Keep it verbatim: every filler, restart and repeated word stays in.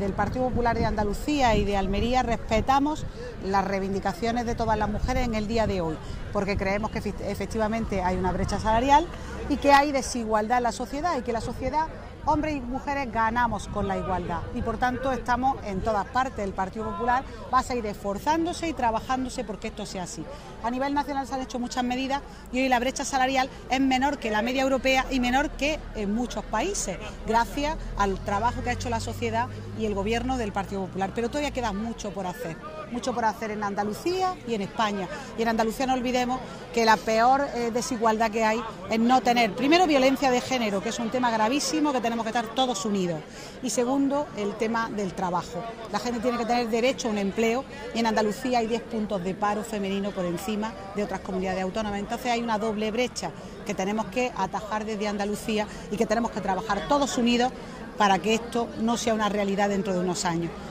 desde el Partido Popular de Andalucía y de Almería respetamos las reivindicaciones de todas las mujeres en el día de hoy, porque creemos que efectivamente hay una brecha salarial y que hay desigualdad en la sociedad y que la sociedad, hombres y mujeres, ganamos con la igualdad y por tanto estamos en todas partes. El Partido Popular va a seguir esforzándose y trabajándose porque esto sea así. A nivel nacional se han hecho muchas medidas y hoy la brecha salarial es menor que la media europea y menor que en muchos países, gracias al trabajo que ha hecho la sociedad y el gobierno del Partido Popular. Pero todavía queda mucho por hacer, mucho por hacer en Andalucía y en España. Y en Andalucía no olvidemos que la peor eh, desigualdad que hay es no tener, primero, violencia de género, que es un tema gravísimo que tenemos que estar todos unidos, y segundo, el tema del trabajo. La gente tiene que tener derecho a un empleo y en Andalucía hay diez puntos de paro femenino por encima de otras comunidades autónomas. Entonces hay una doble brecha que tenemos que atajar desde Andalucía y que tenemos que trabajar todos unidos para que esto no sea una realidad dentro de unos años.